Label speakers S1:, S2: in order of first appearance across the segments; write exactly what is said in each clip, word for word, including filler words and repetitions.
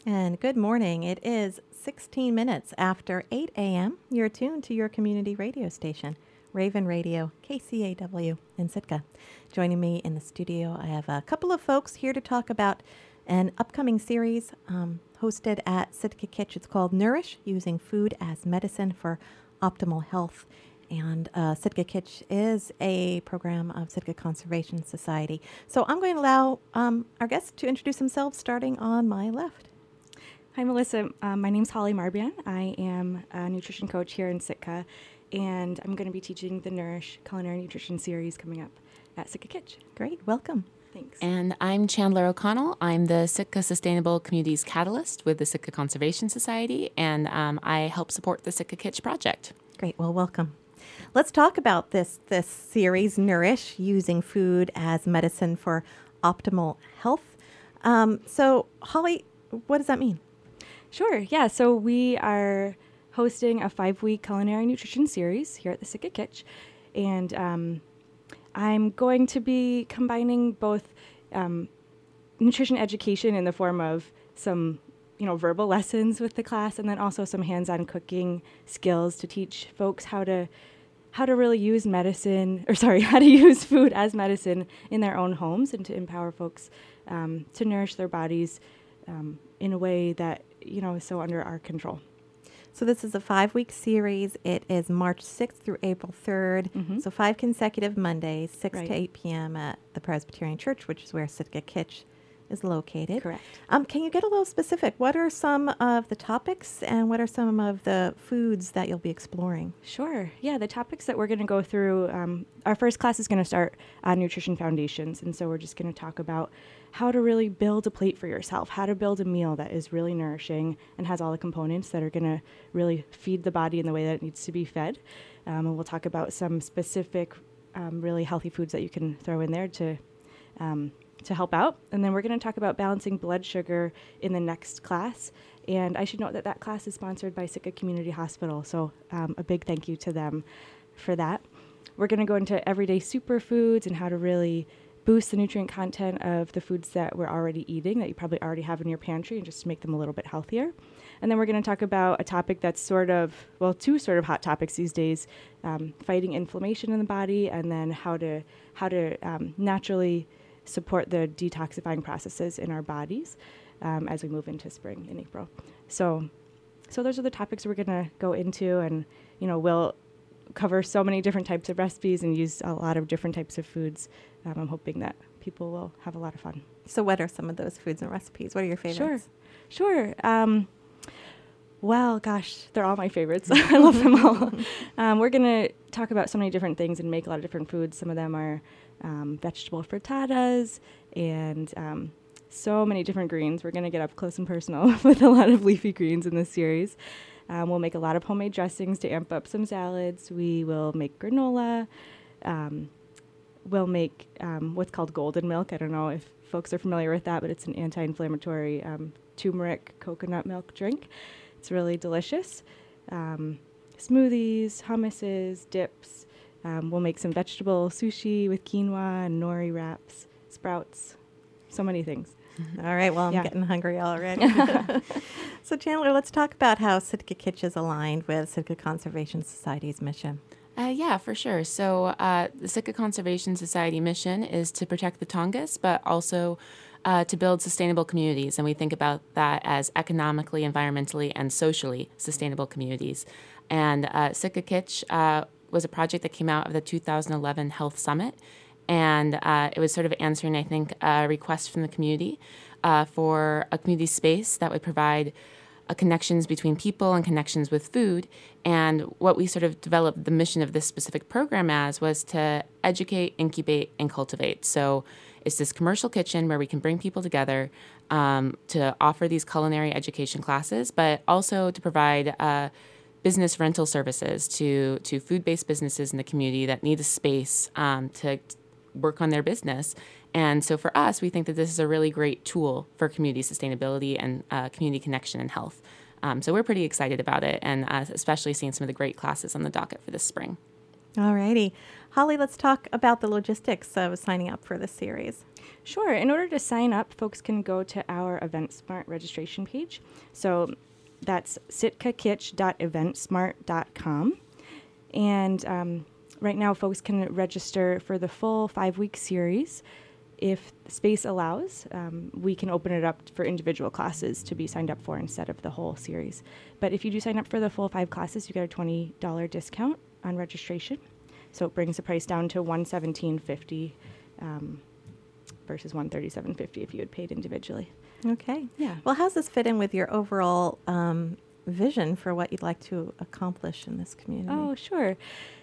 S1: And good morning. It is sixteen minutes after eight a.m. You're tuned to your community radio station, Raven Radio, K C A W in Sitka. Joining me in the studio, I have a couple of folks here to talk about an upcoming series um, hosted at Sitka Kitch. It's called Nourish, Using Food as Medicine for Optimal Health. And uh, Sitka Kitch is a program of Sitka Conservation Society. So I'm going to allow um, our guests to introduce themselves, starting on my left.
S2: Hi, Melissa. Um, my name's Holly Marbian. I am a nutrition coach here in Sitka, and I'm going to be teaching the Nourish Culinary Nutrition Series coming up at Sitka Kitch.
S1: Great. Welcome.
S2: Thanks.
S3: And I'm Chandler O'Connell. I'm the Sitka Sustainable Communities Catalyst with the Sitka Conservation Society, and um, I help support the Sitka Kitch project.
S1: Great. Well, welcome. Let's talk about this, this series, Nourish, Using Food as Medicine for Optimal Health. Um, so, Holly, what does that mean?
S2: Sure. Yeah. So we are hosting a five-week culinary nutrition series here at the Sitka Kitch, and um, I'm going to be combining both um, nutrition education in the form of some, you know, verbal lessons with the class, and then also some hands-on cooking skills to teach folks how to how to really use medicine, or sorry, how to use food as medicine in their own homes, and to empower folks um, to nourish their bodies um, in a way that, you know, is so under our control.
S1: So this is a five-week series. It is March sixth through April third.
S2: Mm-hmm.
S1: So five consecutive Mondays, six
S2: Right.
S1: to eight p.m. at the Presbyterian Church, which is where Sitka Kitch is located.
S2: Correct.
S1: Um, can you get a little specific? What are some of the topics and what are some of the foods that you'll be exploring?
S2: Sure. Yeah, the topics that we're going to go through, um, our first class is going to start on nutrition foundations. And so we're just going to talk about how to really build a plate for yourself, how to build a meal that is really nourishing and has all the components that are going to really feed the body in the way that it needs to be fed. Um, and we'll talk about some specific, um, really healthy foods that you can throw in there to um, to help out. And then we're going to talk about balancing blood sugar in the next class. And I should note that that class is sponsored by Sitka Community Hospital. So um, a big thank you to them for that. We're going to go into everyday superfoods and how to really boost the nutrient content of the foods that we're already eating, that you probably already have in your pantry, and just to make them a little bit healthier. And then we're going to talk about a topic that's sort of, well, two sort of hot topics these days, um, fighting inflammation in the body, and then how to how to um, naturally support the detoxifying processes in our bodies um, as we move into spring in April. So, so those are the topics we're going to go into, and you know, we'll cover so many different types of recipes and use a lot of different types of foods. Um, I'm hoping that people will have a lot of fun.
S1: So what are some of those foods and recipes? What are your favorites?
S2: Sure, sure. Um, well, gosh, they're all my favorites. I love them all. Um, we're going to talk about so many different things and make a lot of different foods. Some of them are um, vegetable frittatas and um, so many different greens. We're going to get up close and personal with a lot of leafy greens in this series. Um, we'll make a lot of homemade dressings to amp up some salads. We will make granola. Um, we'll make um, what's called golden milk. I don't know if folks are familiar with that, but it's an anti-inflammatory um, turmeric coconut milk drink. It's really delicious. Um, smoothies, hummuses, dips. Um, we'll make some vegetable sushi with quinoa and nori wraps, sprouts, so many things.
S1: All right. Well, I'm
S2: Yeah.
S1: getting hungry already. So, Chandler, let's talk about how Sitka Kitch is aligned with Sitka Conservation Society's mission.
S3: Uh, yeah, for sure. So uh, the Sitka Conservation Society mission is to protect the Tongass, but also uh, to build sustainable communities. And we think about that as economically, environmentally, and socially sustainable communities. And uh, Sitka Kitch uh, was a project that came out of the two thousand eleven Health Summit. And uh, it was sort of answering, I think, a request from the community uh, for a community space that would provide uh, connections between people and connections with food. And what we sort of developed the mission of this specific program as was to educate, incubate, and cultivate. So it's this commercial kitchen where we can bring people together um, to offer these culinary education classes, but also to provide uh, business rental services to, to food-based businesses in the community that need a space um, to work on their business. And so for us, we think that this is a really great tool for community sustainability and uh, community connection and health. Um, so we're pretty excited about it, and uh, especially seeing some of the great classes on the docket for this spring.
S1: All righty. Holly, let's talk about the logistics of signing up for this series.
S2: Sure. In order to sign up, folks can go to our EventSmart registration page. So that's sitka kitch dot event smart dot com. And um, right now, folks can register for the full five-week series. If space allows, um, we can open it up for individual classes to be signed up for instead of the whole series. But if you do sign up for the full five classes, you get a twenty dollars discount on registration. So it brings the price down to one hundred seventeen dollars and fifty cents um, versus one hundred thirty-seven dollars and fifty cents if you had paid individually.
S1: Okay.
S2: Yeah.
S1: Well, how's this fit in with your overall um, vision for what you'd like to accomplish in this community?
S2: Oh, sure.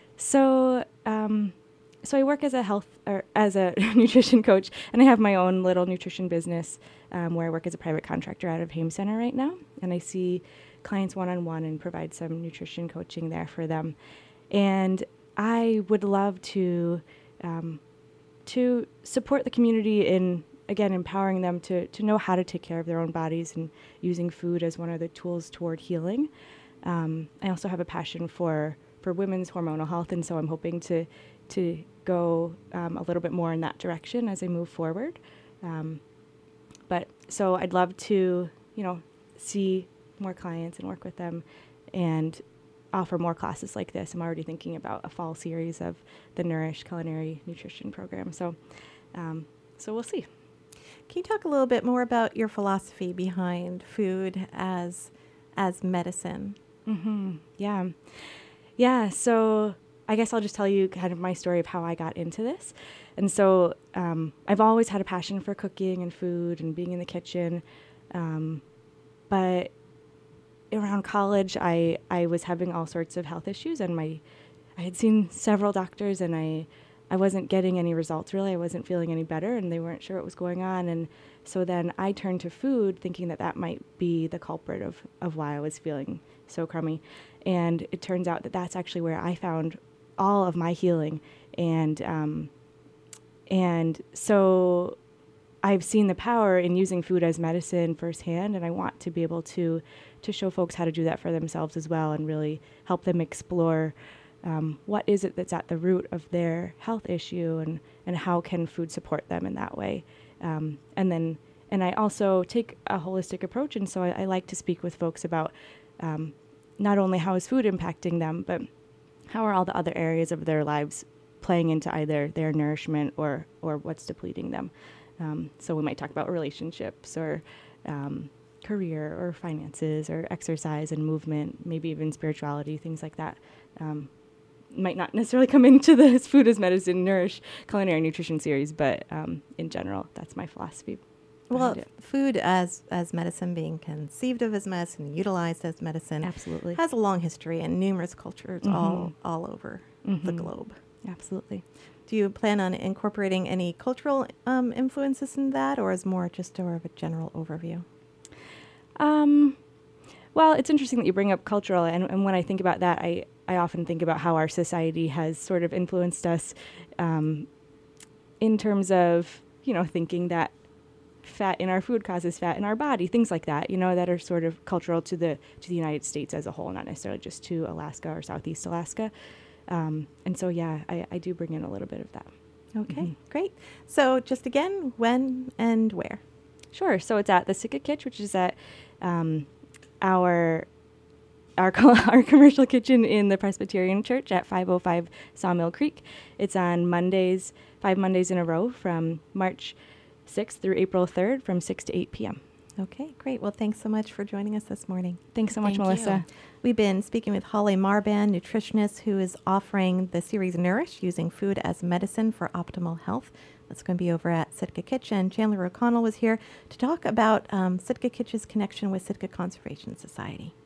S2: So, um, so I work as a health or as a nutrition coach, and I have my own little nutrition business um, where I work as a private contractor out of Haim Center right now, and I see clients one-on-one and provide some nutrition coaching there for them. And I would love to um, to support the community in, again, empowering them to, to know how to take care of their own bodies and using food as one of the tools toward healing. Um, I also have a passion for, for women's hormonal health, and so I'm hoping to to go um, a little bit more in that direction as I move forward. Um, but so I'd love to, you know, see more clients and work with them and offer more classes like this. I'm already thinking about a fall series of the Nourish Culinary Nutrition Program. So, um, so we'll see.
S1: Can you talk a little bit more about your philosophy behind food as as medicine?
S2: Mm-hmm. Yeah. Yeah. So I guess I'll just tell you kind of my story of how I got into this. And so um, I've always had a passion for cooking and food and being in the kitchen. Um, but around college, I, I was having all sorts of health issues, and my I had seen several doctors, and I I wasn't getting any results, really. I wasn't feeling any better, and they weren't sure what was going on. And so then I turned to food, thinking that that might be the culprit of, of why I was feeling so crummy. And it turns out that that's actually where I found all of my healing. And um, and so I've seen the power in using food as medicine firsthand, and I want to be able to to show folks how to do that for themselves as well, and really help them explore um, what is it that's at the root of their health issue, and, and how can food support them in that way. Um, and then, and I also take a holistic approach, and so I, I like to speak with folks about um, not only how is food impacting them, but how are all the other areas of their lives playing into either their nourishment or or what's depleting them. Um, so we might talk about relationships or um, career or finances or exercise and movement, maybe even spirituality, things like that. Um, might not necessarily come into this Food as Medicine, Nourish Culinary Nutrition series, but um, in general, that's my philosophy.
S1: Well,
S2: it.
S1: food as as medicine, being conceived of as medicine, utilized as medicine,
S2: Absolutely.
S1: has a long history in numerous cultures
S2: Mhm.
S1: all all over
S2: Mhm.
S1: the globe.
S2: Absolutely.
S1: Do you plan on incorporating any cultural um, influences in that, or is more just more of a general overview?
S2: Um, well, it's interesting that you bring up cultural, and, and when I think about that, I, I often think about how our society has sort of influenced us um, in terms of, you know, thinking that fat in our food causes fat in our body, things like that, you know, that are sort of cultural to the to the United States as a whole, not necessarily just to Alaska or Southeast Alaska. Um, and so, yeah, I, I do bring in a little bit of that.
S1: Okay,
S2: Mhm.
S1: great. So just again, when and where?
S2: Sure. So it's at the Sitka Kitch, which is at um, our our our commercial kitchen in the Presbyterian Church at five oh five Sawmill Creek. It's on Mondays, five Mondays in a row from March sixth through April third from six to eight p.m.
S1: Okay, great. Well, thanks so much for joining us this morning.
S2: Thanks so much,
S3: Thank
S2: Melissa.
S3: you.
S1: We've been speaking with Holly Marban, nutritionist, who is offering the series Nourish, using food as medicine for optimal health. That's going to be over at Sitka Kitch. And Chandler O'Connell was here to talk about um, Sitka Kitch's connection with Sitka Conservation Society.